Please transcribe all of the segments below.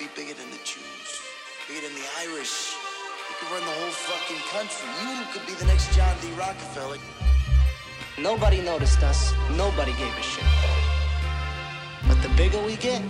be bigger than the Jews, bigger than the Irish. You could run the whole fucking country. You could be the next John D. Rockefeller. Nobody noticed us. Nobody gave a shit. But the bigger we get,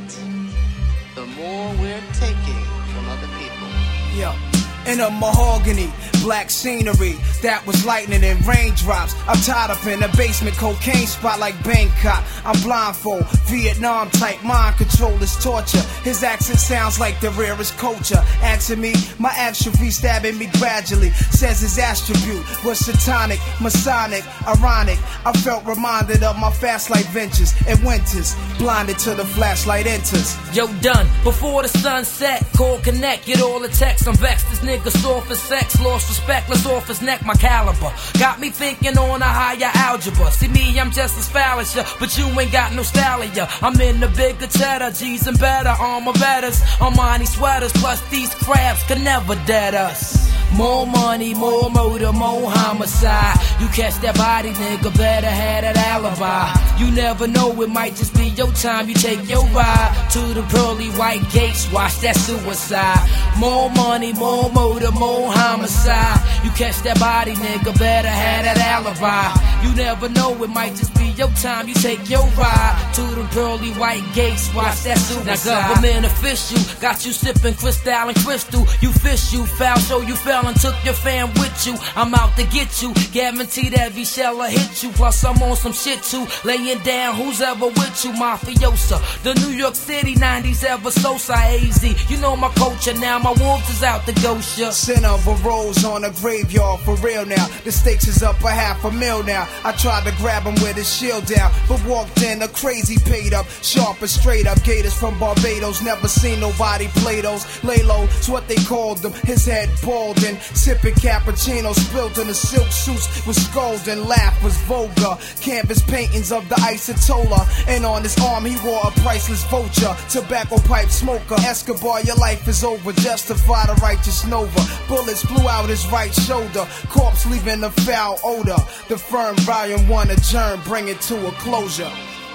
the more we're taking from other people. Yo. In a mahogany, black scenery that was lightning and raindrops. I'm tied up in a basement cocaine spot like Bangkok. I'm blindfold, Vietnam type mind control is torture. His accent sounds like the rarest culture. Asking me, my atrophy stabbing me gradually. Says his attribute was satanic, masonic, ironic. I felt reminded of my fast life ventures and winters. Blinded till the flashlight enters. Yo, done before the sun set. Call, connect, get all the texts. I'm vexed. This nigga soft as sex, lost respect, let's off his neck, my caliber. Got me thinking on a higher algebra. See me, I'm just as foul as ya, but you ain't got no style of ya. I'm in the bigger cheddar, G's and better, armor betters, Armani sweaters, plus these crabs can never dead us. More money, more murder, more homicide. You catch that body, nigga, better have that alibi. You never know, it might just be your time. You take your ride to the pearly white gates, watch that suicide. More money, more murder, more homicide. You catch that body, nigga, better have that alibi. You never know, it might just be your time. You take your ride to the pearly white gates, watch that suicide. Now government official got you sipping crystal and crystal. You fish, you foul, so you fell and took your fam with you. I'm out to get you, guaranteed every shell will hit you. Plus I'm on some shit too, laying down who's ever with you, mafiosa. The New York City 90s ever so AZ. You know my culture now, my wolves is out to ghost ya. Sin of a rose on a graveyard for real now. The stakes is up a $500,000 now. I tried to grab him with his shield down, but walked in a crazy paid up, sharp and straight up. Gators from Barbados, never seen nobody play those. Lay low, it's what they called them. His head bald and sipping cappuccino, spilled in the silk suits with skulls and laugh was vulgar. Canvas paintings of the Isotola, and on his arm he wore a priceless vulture. Tobacco pipe smoker, Escobar, your life is over. Justify the righteous Nova. Bullets flew out his right shoulder, corpse leaving a foul odor. The firm volume 1 adjourned, bring it to a closure.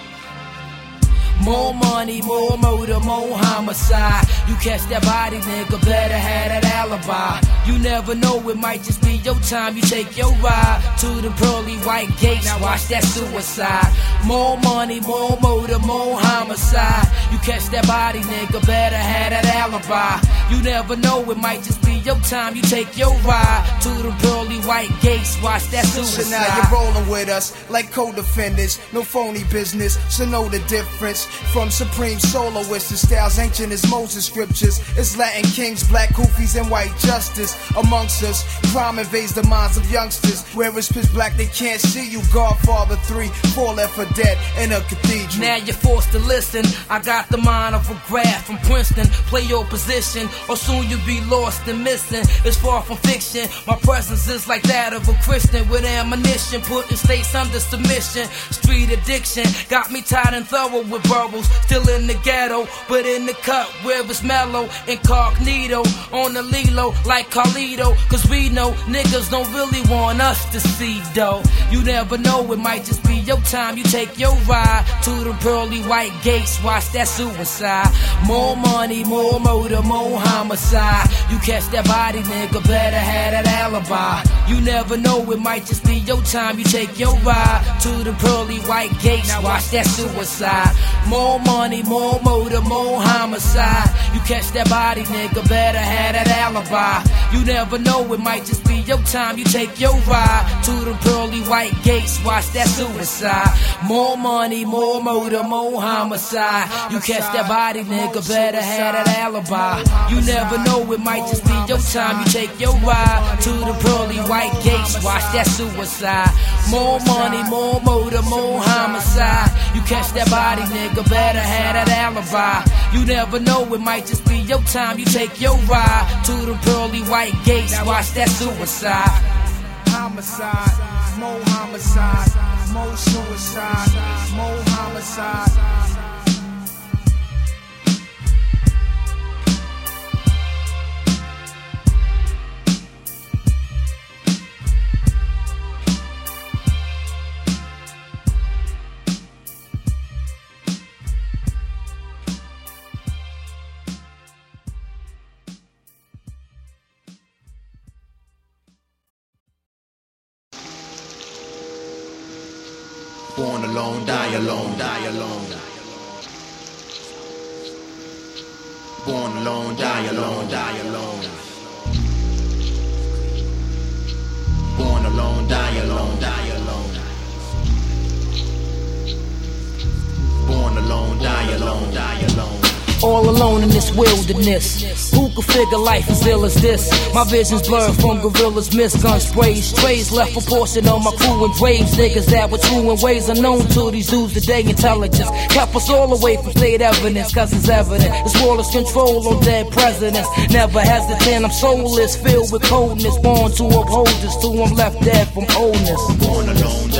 More money, more murder, more homicide. You catch that body, nigga, better have that alibi. You never know, it might just be your time. You take your ride to the pearly white gates, now watch that suicide. More money, more murder, more homicide. You catch that body, nigga, better have that alibi. You never know, it might just be your time. You take your ride to the pearly white gates, watch that suicide. So now you're rolling with us like co-defendants, no phony business, so know the difference. From supreme soloists to styles ancient as Moses scriptures, it's Latin kings, black kufis, and white justice amongst us. Crime invades the minds of youngsters. Where it's pitch black, they can't see you. Godfather 3, 4 left for dead in a cathedral. Now you're forced to listen. I got the mind of a grad from Princeton. Play your position, or soon you'll be lost and missing. It's far from fiction. My presence is like that of a Christian with ammunition, putting states under submission. Street addiction got me tired and thorough with verbals. Still in the ghetto, but in the cut where it's mellow. Incognito, on the Lilo like Carlito. Cause we know niggas don't really want us to see though. You never know, it might just be your time. You take your ride to the pearly white gates, watch that suicide. More money, more murder, more homicide. You catch that body, nigga, better have that alibi. You never know, it might just be your time. You take your ride to the pearly white gates, now watch that suicide. More money, more murder, more homicide. You catch that body, nigga, better have that alibi. You never know, it might just be your time. You take your ride to the pearly white gates, watch that suicide. More money, more murder, more homicide. You catch that body, nigga, better have that alibi. You never know, it might just be your time. You take your ride to the pearly white gates, watch that suicide. More money, more murder, more homicide. You catch that body, nigga, better have that alibi. You never know, it might just be your time. You take your ride to the pearly white gates, watch that suicide. Homicide, more homicide, more suicide, more homicide. Born alone, die alone, die alone. Born alone, die alone, die alone. Born alone, die alone, die alone. Born alone, die alone, die alone. All alone in this wilderness. Who could figure life as ill as this? My vision's blurred from gorillas, miss gun sprays. Trays left a portion of my crew in graves. Niggas that were true in ways unknown to these dudes today. Intelligence kept us all away from state evidence, cause it's evident this world is controlled on dead presidents. Never hesitant, I'm soulless, filled with coldness. Born to uphold this, till I'm left dead from oldness. Born alone.